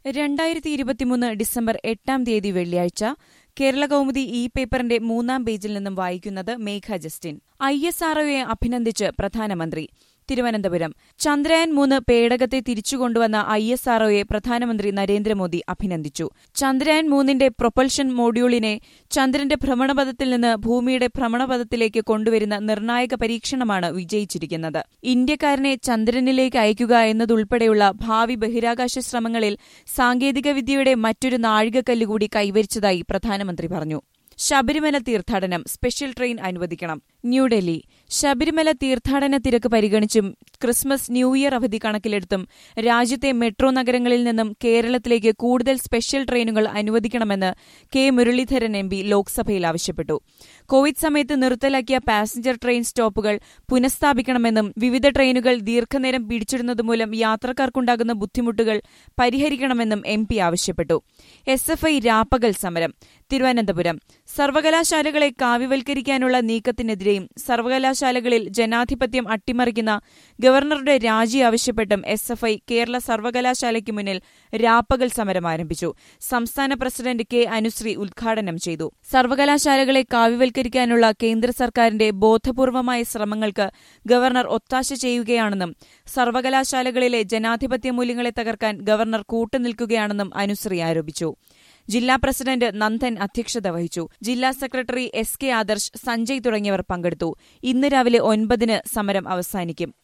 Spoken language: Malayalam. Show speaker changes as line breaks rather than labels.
2023 ഡിസംബർ 8 വെള്ളിയാഴ്ച കേരളകൗമുദി ഈ പേപ്പറിന്റെ 3-ാം പേജിൽ നിന്നും വായിക്കുന്നത് മേഘ ജസ്റ്റിൻ. ISROയെ അഭിനന്ദിച്ച് പ്രധാനമന്ത്രി. തിരുവനന്തപുരം. ചന്ദ്രയാൻ 3 പേടകത്തെ തിരിച്ചുകൊണ്ടുവന്ന ISROയെ പ്രധാനമന്ത്രി നരേന്ദ്രമോദി അഭിനന്ദിച്ചു. ചന്ദ്രയാൻ 3ന്റെ പ്രൊപ്പൽഷൻ മോഡ്യൂളിനെ ചന്ദ്രന്റെ ഭ്രമണപഥത്തിൽ നിന്ന് ഭൂമിയുടെ ഭ്രമണപഥത്തിലേക്ക് കൊണ്ടുവരുന്ന നിർണായക പരീക്ഷണമാണ് വിജയിച്ചിരിക്കുന്നത്. ഇന്ത്യക്കാരനെ ചന്ദ്രനിലേക്ക് അയക്കുക എന്നതുൾപ്പെടെയുള്ള ഭാവി ബഹിരാകാശ ശ്രമങ്ങളിൽ സാങ്കേതികവിദ്യയുടെ മറ്റൊരു നാഴികക്കല്ലുകൂടി കൈവരിച്ചതായി പ്രധാനമന്ത്രി പറഞ്ഞു. ശബരിമല തീർത്ഥാടനം സ്പെഷ്യൽ ട്രെയിൻ അനുവദിക്കണം. ന്യൂഡൽഹി. ശബരിമല തീർത്ഥാടന തിരക്ക് പരിഗണിച്ചും ക്രിസ്മസ് ന്യൂ ഇയർ അവധി കണക്കിലെടുത്തും രാജ്യത്തെ മെട്രോ നഗരങ്ങളിൽ നിന്നും കേരളത്തിലേക്ക് കൂടുതൽ സ്പെഷ്യൽ ട്രെയിനുകൾ അനുവദിക്കണമെന്ന് കെ മുരളീധരൻ MP ലോക്സഭയിൽ ആവശ്യപ്പെട്ടു. കോവിഡ് സമയത്ത് നിർത്തലാക്കിയ പാസഞ്ചർ ട്രെയിൻ സ്റ്റോപ്പുകൾ പുനഃസ്ഥാപിക്കണമെന്നും വിവിധ ട്രെയിനുകൾ ദീർഘനേരം പിടിച്ചിടുന്നതുമൂലം യാത്രക്കാർക്കുണ്ടാകുന്ന ബുദ്ധിമുട്ടുകൾ പരിഹരിക്കണമെന്നും MP ആവശ്യപ്പെട്ടു. SFI രാപ്പകൽ സമരം. തിരുവനന്തപുരം. സർവകലാശാലകളെ കാവ്യവൽക്കരിക്കാനുള്ള നീക്കത്തിനെതിരെയും സർവകലാശാലകളിൽ ജനാധിപത്യം അട്ടിമറിക്കുന്ന ഗവർണറുടെ രാജി ആവശ്യപ്പെട്ടും SFI കേരള സർവകലാശാലയ്ക്ക് മുന്നിൽ രാപ്പകൽ സമരം ആരംഭിച്ചു. സംസ്ഥാന പ്രസിഡന്റ് K. അനുശ്രീ ഉദ്ഘാടനം ചെയ്തു. സർവകലാശാലകളെ കാവ്യവൽക്കരിക്കാനുള്ള കേന്ദ്ര സർക്കാരിന്റെ ബോധപൂർവമായ ശ്രമങ്ങൾക്ക് ഗവർണർ ഒത്താശ ചെയ്യുകയാണെന്നും സർവകലാശാലകളിലെ ജനാധിപത്യ മൂല്യങ്ങളെ തകർക്കാൻ ഗവർണർ കൂട്ടുനിൽക്കുകയാണെന്നും അനുശ്രീ ആരോപിച്ചു. ജില്ലാ പ്രസിഡന്റ് നന്ദൻ അധ്യക്ഷത വഹിച്ചു. ജില്ലാ സെക്രട്ടറി SK ആദർശ്, സഞ്ജയ് തുടങ്ങിയവർ പങ്കെടുത്തു. ഇന്ന് രാവിലെ 9 സമരം അവസാനിക്കും.